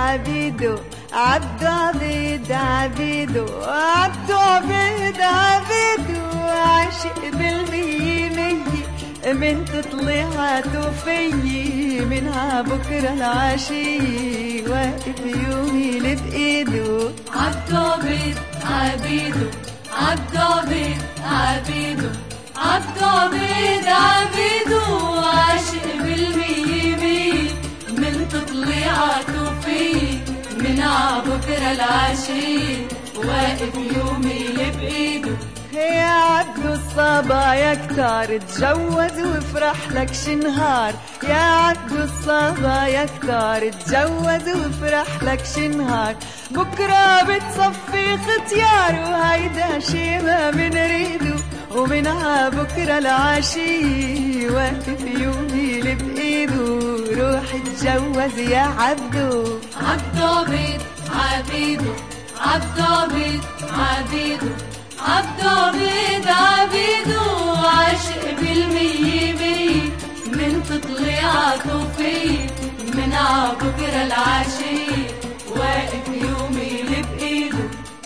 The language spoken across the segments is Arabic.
عبيدو، عبدو عبيد عبيدو، عبدو عبيد عبيدو، عاشق بالمية مية من تطلعاته فيي، من عبكرة العشية واقف يومي اللي بإيده. عبدو عبيد عبيدو، عبدو عبيد عبيدو، عبدو عبيد عبيدو، عاشق بالمية مية من تطلعاته فيي، من عبكرة العشية واقف يومي اللي بإيده. يا عبدو الصبايا كتار، تجوز وافرح لك شنهار. يا عبدو الصبايا كتار، تجوز وافرح لك شنهار. بكرة بتصفي ختيار، وهيدا شي ما بنريدو، ومن عبكرة العشية واقف يومي اللي بإيده. روح اتجوز يا عبدو. عبدو عبيد عبيدو، عبدو عبيد عبيدو، عبدو عبيد عبيدو، عاشق بالمية مية من تطلعاته فيي، من عبكرة العشية واقف يومي اللي بإيده.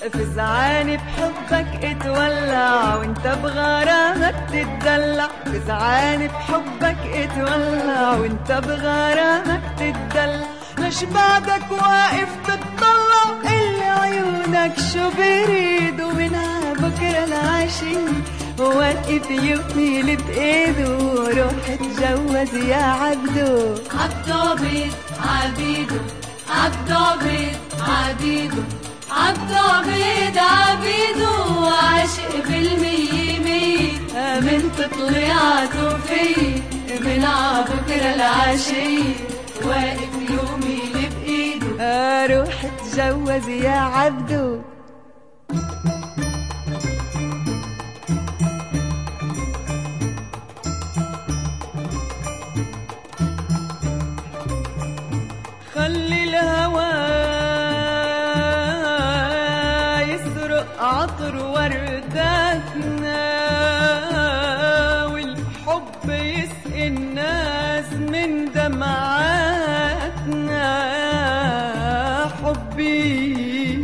فزعان بحبك اتولع، وانت بغرامك تتدلع. فزعان بحبك اتولع، وانت بغرامك تتدلع. ليش بعدك واقف تتطلع؟ اللي عيونك شو بريدوا، منها بكرة العشية واقف يومي اللي بإيده. روح اتجوز يا عبدو. عبدو عبيد عبيدو، عبدو عبيد عبيدو، عبدو عبيد عبيدو، عاشق بالمية مية من تطلعاته فيي، من عبكرة العشية واقف يومي اللي بإيده. روح اتجوز يا عبدو. خلي الهوى يسرق عطر ورداتنا، والحب يسقي الناس من دمعاتنا. حبي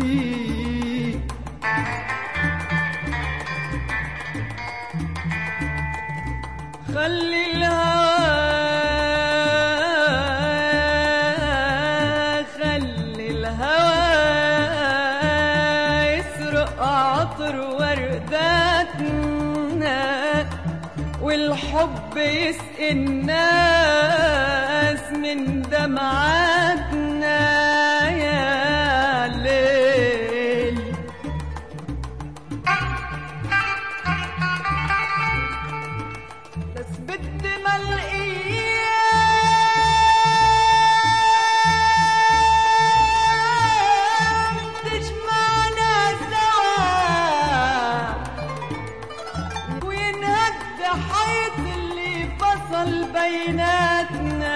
خلي الهوى يسرق عطر ورداتنا، والحب يسقي الناس من دمعاتنا. يا ليل بس بدي ملقيان تجمعنا سوا، وينهد حيط اللي فصل بيناتنا.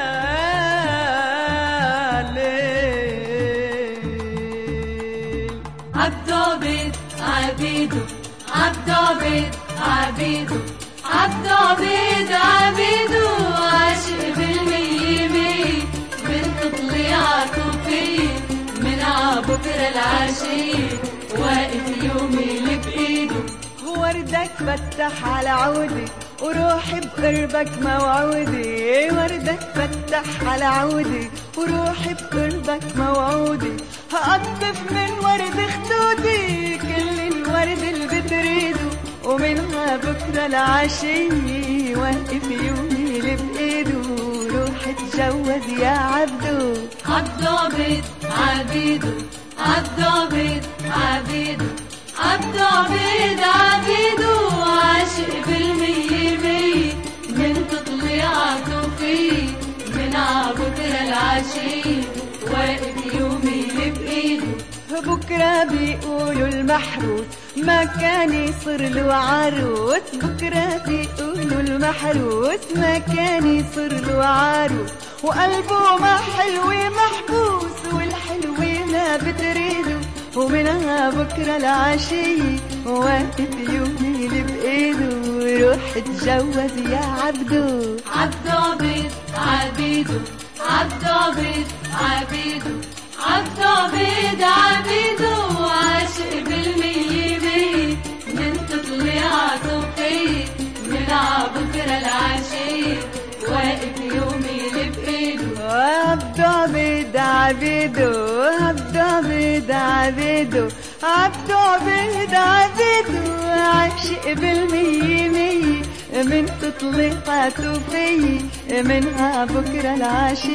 ليل عبدو عبيد عبيدو، عبدو عبيد عبيدو، عبدو عبيد عبيدو، عاشق بالمية مية من تطلعاته فيي، من عبكرة العشية واقف يومي اللي بإيده. وردك فتح على عودي، وروحي بقربك موعودي. وردك فتح على عودي، وروحي بقربك موعودي. هقطف من ورد خدودي كل الورد اللي بتريده، ومنها بكرة العشية واقف يومي اللي بإيده. روح اتجوز يا عبدو. عبدو عبيد عبيدو، عبدو عبيد عبيدو، عبدو عبيد عبيدو، عاشق بالمية مية من تطلعاته فيي، من عبكرة العشية واقف يومي اللي بإيده. بكرة بيقولوا المحروس ما كان يصير له عروس. بكرة بيقولوا المحروس ما كان يصير له عروس، وقلبه ما حلوة محبوس، والحلوة ما بتريده، ومنها بكرة العشية واقف يومي اللي بإيده. روح اتجوز يا عبدو. عبدو عبيد عبيدو، عبدو عبيد عبيدو، عبدو عبيد عبيدو عاشق بالمية مية من تطلعاته فيه من عبكرة العشية واقف يومي بإيده عبدو عبيد عبيدو عبدو عبيد عبيدو عبدو عبيد عبيدو عاشق بالمية مية من تطلقاته فيه منها بكرة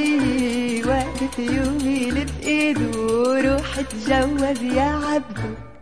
العشية واقف يومي بإيده روح اتجوز يا عبدو